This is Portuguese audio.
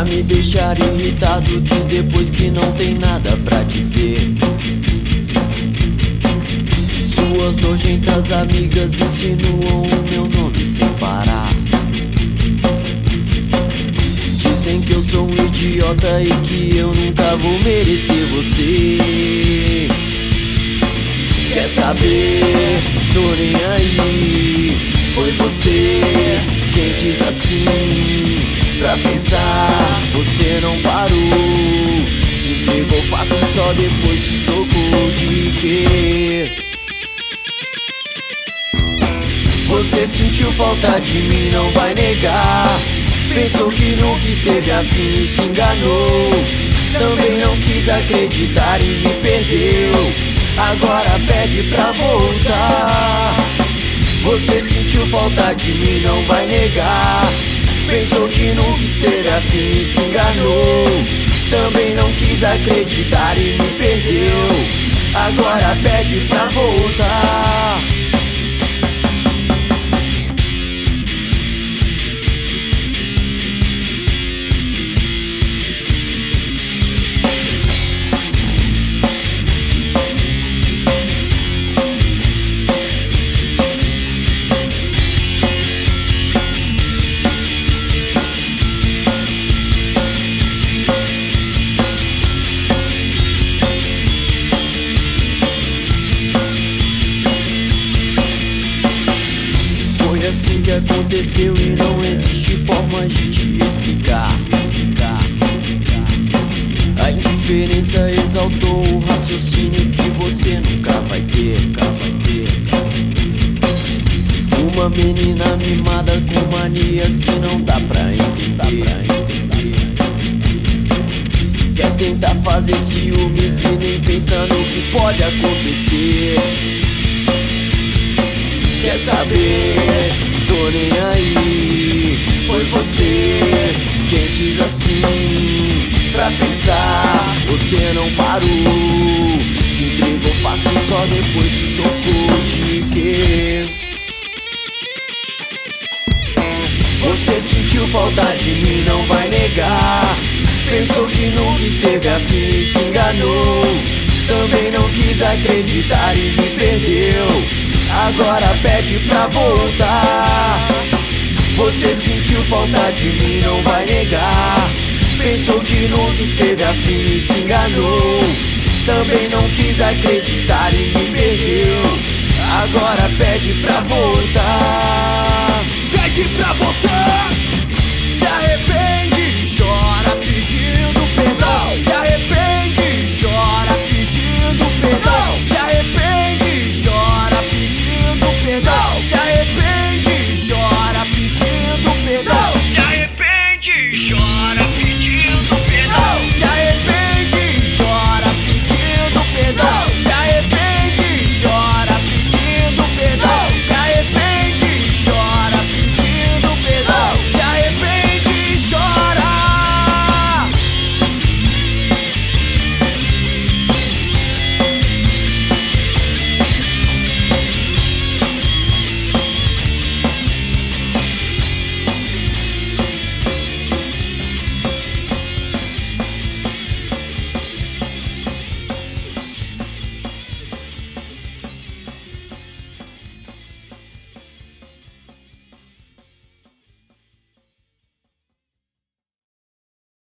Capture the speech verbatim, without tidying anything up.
me deixar irritado, diz depois que não tem nada pra dizer. Suas nojentas amigas insinuam o meu nome sem parar. Dizem que eu sou um idiota e que eu nunca vou merecer você. Quer saber? Tô nem aí. Foi você quem quis assim. Pra pensar, você não parou. Se entregou fácil, só depois se tocou de quê? Você sentiu falta de mim, não vai negar. Pensou que nunca esteve afim e se enganou. Também não quis acreditar e me perdeu. Agora pede pra voltar. Você sentiu falta de mim, não vai negar. Pensou que nunca esteve afim e se enganou. Também não quis acreditar e me perdeu. Agora pede pra voltar. Assim que aconteceu e não existe forma de te explicar. A indiferença exaltou o raciocínio que você nunca vai ter, nunca vai ter. Uma menina mimada com manias que não dá pra entender. Quer tentar fazer ciúmes e nem pensa no que pode acontecer. Quer saber? Tô nem aí. Foi você quem quis assim. Pra pensar, você não parou. Se entregou fácil, só depois se tocou de quê? Você sentiu falta de mim, não vai negar. Pensou que nunca esteve afim e se enganou. Também não quis acreditar e me perdeu. Agora pede pra voltar. Você sentiu falta de mim, não vai negar. Pensou que nunca esteve afim e se enganou. Também não quis acreditar e me perdeu. Agora pede pra voltar. Pede pra voltar.